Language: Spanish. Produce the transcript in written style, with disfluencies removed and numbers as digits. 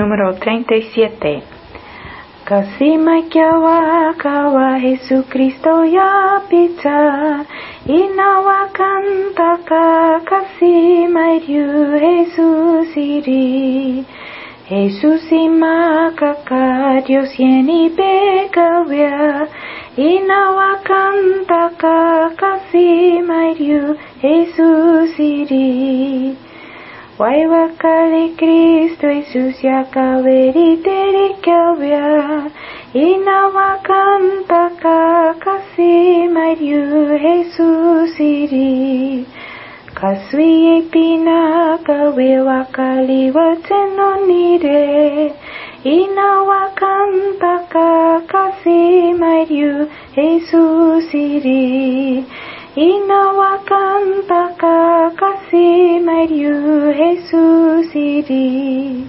número 37. Kasih kawa Jesucristo ya pizza, inawakan taka kasih Mario Jesus iri. Jesus imakaka Dios yeni bekawia, inawakan taka kasih Mario Jesus iri. Wai wakali Kristo Jesus ya kaweri teri kawia, inawakan taka kasih Mario Jesus iri. Kasui pina kawe wakali watenonire, inawakan taka kasih Mario Jesus iri. Inawakan taka kasih Mario Jesus iri.